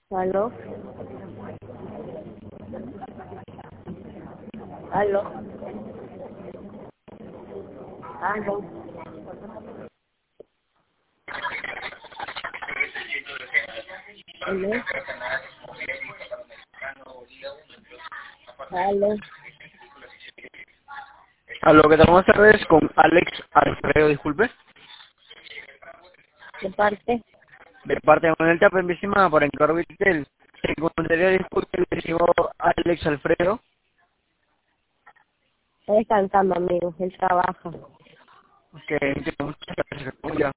¿Aló? ¿Aló? ¿Aló? ¿Aló? ¿Aló? Aló, ¿qué tal? Buenas tardes, con Alex Alfredo, disculpe. ¿De parte? De parte de Manuel Tapa, en mi estimada, por encargo de Intel. Se encontraría, disculpe, le digo Alex Alfredo. Está descansando, amigo. Él trabaja. Que muchas gracias.